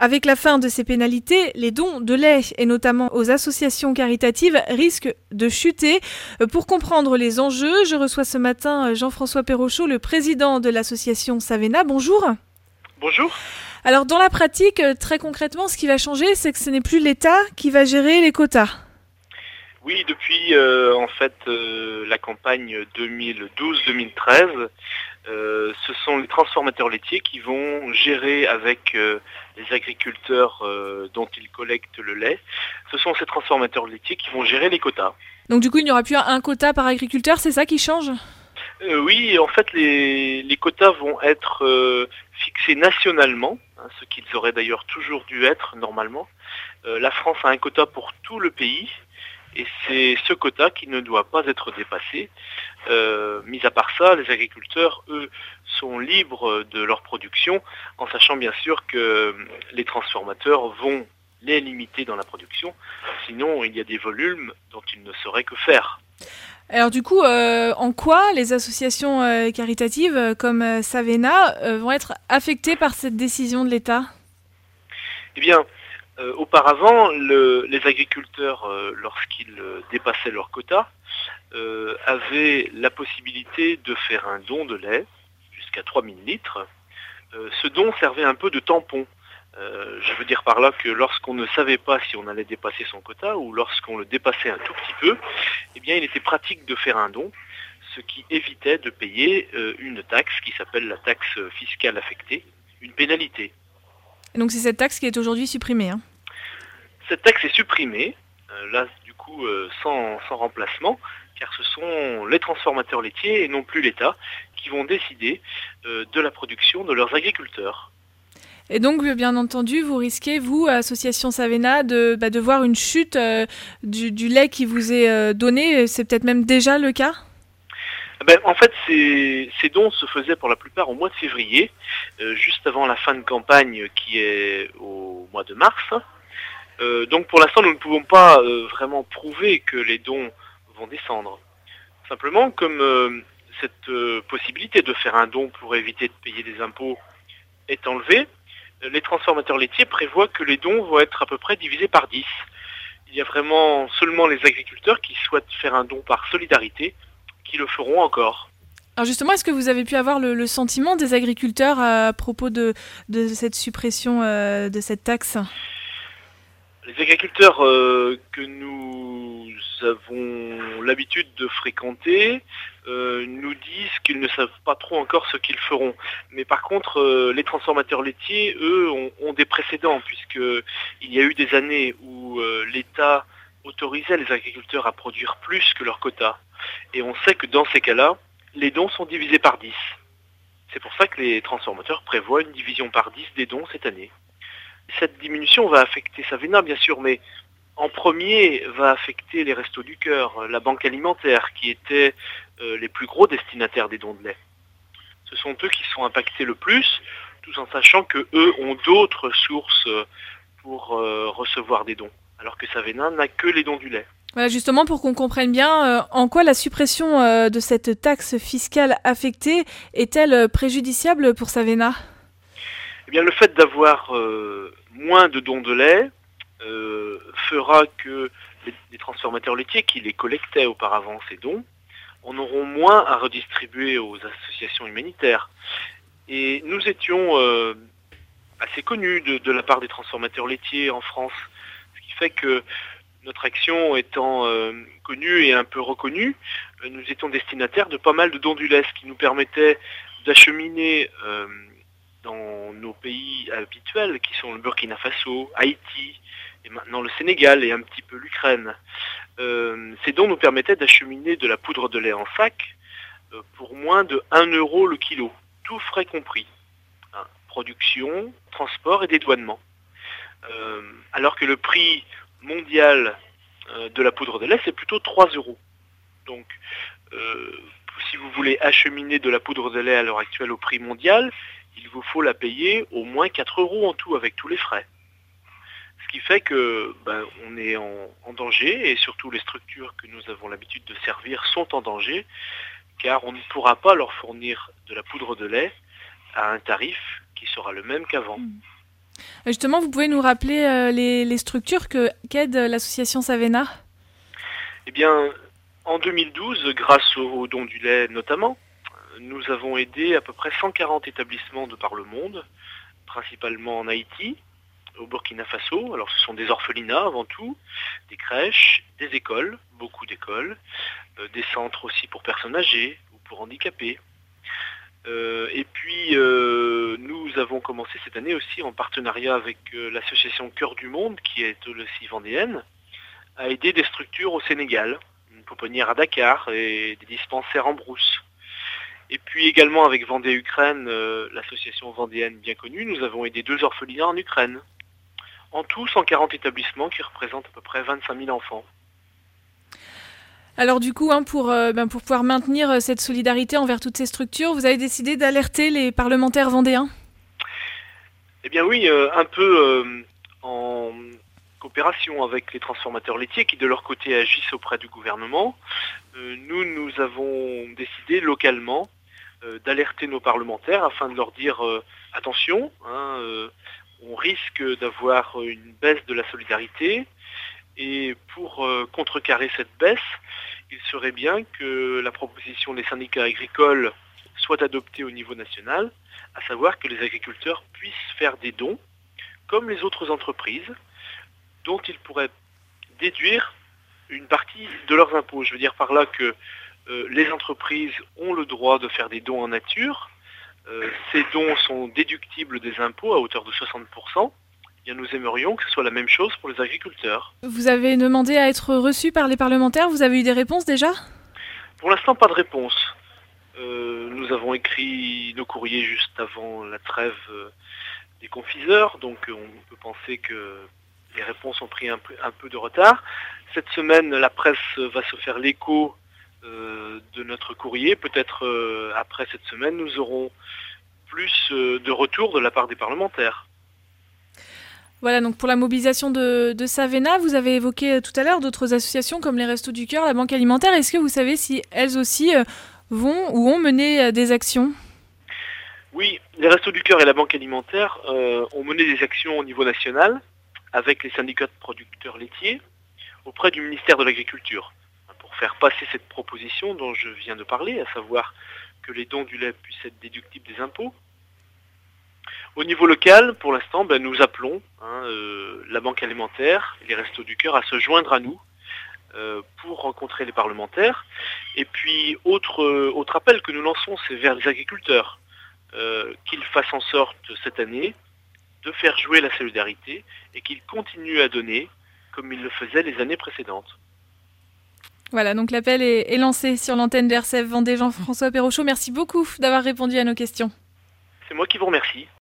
Avec la fin de ces pénalités, les dons de lait, et notamment aux associations caritatives, risquent de chuter. Pour comprendre les enjeux, je reçois ce matin Jean-François Perrochot, le président de l'association Savena. Bonjour. Bonjour. Alors dans la pratique, très concrètement, ce qui va changer, c'est que ce n'est plus l'État qui va gérer les quotas. Oui, depuis la campagne 2012-2013, ce sont les transformateurs laitiers qui vont gérer avec les agriculteurs dont ils collectent le lait. Ce sont ces transformateurs laitiers qui vont gérer les quotas. Donc du coup, il n'y aura plus un quota par agriculteur, c'est ça qui change ? Oui, en fait, les quotas vont être fixés nationalement, ce qu'ils auraient d'ailleurs toujours dû être normalement. La France a un quota pour tout le pays. Et c'est ce quota qui ne doit pas être dépassé. Mis à part ça, les agriculteurs, eux, sont libres de leur production, en sachant bien sûr que les transformateurs vont les limiter dans la production. Sinon, il y a des volumes dont ils ne sauraient que faire. Alors du coup, en quoi les associations caritatives comme Savena vont être affectées par cette décision de l'État ? Eh bien, auparavant, les agriculteurs, lorsqu'ils dépassaient leur quota, avaient la possibilité de faire un don de lait jusqu'à 3000 litres. Ce don servait un peu de tampon. Je veux dire par là que lorsqu'on ne savait pas si on allait dépasser son quota ou lorsqu'on le dépassait un tout petit peu, eh bien, il était pratique de faire un don, ce qui évitait de payer une taxe qui s'appelle la taxe fiscale affectée, une pénalité. Donc c'est cette taxe qui est aujourd'hui supprimée. Cette taxe est supprimée, sans remplacement, car ce sont les transformateurs laitiers et non plus l'État qui vont décider de la production de leurs agriculteurs. Et donc, bien entendu, vous risquez, vous, Association Savena, de voir une chute du lait qui vous est donné. C'est peut-être même déjà le cas ? En fait, ces dons se faisaient pour la plupart au mois de février, juste avant la fin de campagne qui est au mois de mars. Donc pour l'instant, nous ne pouvons pas vraiment prouver que les dons vont descendre. Simplement, comme cette possibilité de faire un don pour éviter de payer des impôts est enlevée, les transformateurs laitiers prévoient que les dons vont être à peu près divisés par 10. Il y a vraiment seulement les agriculteurs qui souhaitent faire un don par solidarité qui le feront encore. Alors justement, est-ce que vous avez pu avoir le sentiment des agriculteurs à propos de cette suppression de cette taxe ? Les agriculteurs que nous avons l'habitude de fréquenter nous disent qu'ils ne savent pas trop encore ce qu'ils feront. Mais par contre, les transformateurs laitiers, eux, ont des précédents, puisqu'il y a eu des années où l'État autorisait les agriculteurs à produire plus que leur quota. Et on sait que dans ces cas-là, les dons sont divisés par 10. C'est pour ça que les transformateurs prévoient une division par 10 des dons cette année. Cette diminution va affecter Savena, bien sûr, mais en premier va affecter les Restos du Cœur, la banque alimentaire, qui étaient les plus gros destinataires des dons de lait. Ce sont eux qui sont impactés le plus, tout en sachant qu'eux ont d'autres sources pour recevoir des dons, alors que Savena n'a que les dons du lait. Voilà, justement, pour qu'on comprenne bien, en quoi la suppression de cette taxe fiscale affectée est-elle préjudiciable pour Savena ? Eh bien, le fait d'avoir moins de dons de lait fera que les transformateurs laitiers qui les collectaient auparavant, ces dons, en auront moins à redistribuer aux associations humanitaires. Et nous étions assez connus de la part des transformateurs laitiers en France, ce qui fait que notre action étant connue et un peu reconnue, nous étions destinataires de pas mal de dons du lait, ce qui nous permettait d'acheminer dans nos pays habituels, qui sont le Burkina Faso, Haïti, et maintenant le Sénégal et un petit peu l'Ukraine. Ces dons nous permettaient d'acheminer de la poudre de lait en sac pour moins de 1 euro le kilo, tout frais compris. Production, transport et dédouanement. Alors que le prix mondial de la poudre de lait, c'est plutôt 3 euros. Donc, si vous voulez acheminer de la poudre de lait à l'heure actuelle au prix mondial, il vous faut la payer au moins 4 euros en tout avec tous les frais. Ce qui fait que on est en danger et surtout les structures que nous avons l'habitude de servir sont en danger car on ne pourra pas leur fournir de la poudre de lait à un tarif qui sera le même qu'avant. Justement, vous pouvez nous rappeler les structures qu'aide l'association Savena? Eh bien, en 2012, grâce au don du lait notamment, nous avons aidé à peu près 140 établissements de par le monde, principalement en Haïti, au Burkina Faso. Alors ce sont des orphelinats avant tout, des crèches, des écoles, beaucoup d'écoles, des centres aussi pour personnes âgées ou pour handicapés. Et puis nous avons commencé cette année aussi en partenariat avec l'association Cœur du Monde, qui est aussi vendéenne, à aider des structures au Sénégal, une pouponnière à Dakar et des dispensaires en brousse. Et puis également avec Vendée-Ukraine, l'association vendéenne bien connue, nous avons aidé 2 orphelinats en Ukraine. En tout, 140 établissements qui représentent à peu près 25 000 enfants. Alors du coup, pour pouvoir maintenir cette solidarité envers toutes ces structures, vous avez décidé d'alerter les parlementaires vendéens? Eh bien oui, un peu en coopération avec les transformateurs laitiers qui de leur côté agissent auprès du gouvernement. Nous avons décidé localement d'alerter nos parlementaires afin de leur dire attention, on risque d'avoir une baisse de la solidarité et pour contrecarrer cette baisse, il serait bien que la proposition des syndicats agricoles soit adoptée au niveau national, à savoir que les agriculteurs puissent faire des dons comme les autres entreprises dont ils pourraient déduire une partie de leurs impôts. Je veux dire par là que les entreprises ont le droit de faire des dons en nature. Ces dons sont déductibles des impôts à hauteur de 60%. Eh bien, nous aimerions que ce soit la même chose pour les agriculteurs. Vous avez demandé à être reçu par les parlementaires, vous avez eu des réponses déjà? Pour l'instant, pas de réponse. Nous avons écrit nos courriers juste avant la trêve des confiseurs, donc on peut penser que les réponses ont pris un peu de retard. Cette semaine, la presse va se faire l'écho de notre courrier. Peut-être après cette semaine, nous aurons plus de retours de la part des parlementaires. Voilà, donc pour la mobilisation de Savena, vous avez évoqué tout à l'heure d'autres associations comme les Restos du Cœur, la Banque Alimentaire. Est-ce que vous savez si elles aussi vont ou ont mené des actions? Oui, les Restos du Cœur et la Banque Alimentaire ont mené des actions au niveau national avec les syndicats de producteurs laitiers auprès du ministère de l'Agriculture pour faire passer cette proposition dont je viens de parler, à savoir que les dons du lait puissent être déductibles des impôts. Au niveau local, pour l'instant, nous appelons la Banque Alimentaire et les Restos du Cœur à se joindre à nous pour rencontrer les parlementaires. Et puis, autre appel que nous lançons, c'est vers les agriculteurs, qu'ils fassent en sorte cette année de faire jouer la solidarité et qu'ils continuent à donner comme ils le faisaient les années précédentes. Voilà, donc l'appel est lancé sur l'antenne d'RCF Vendée. Jean-François Perrochot, merci beaucoup d'avoir répondu à nos questions. C'est moi qui vous remercie.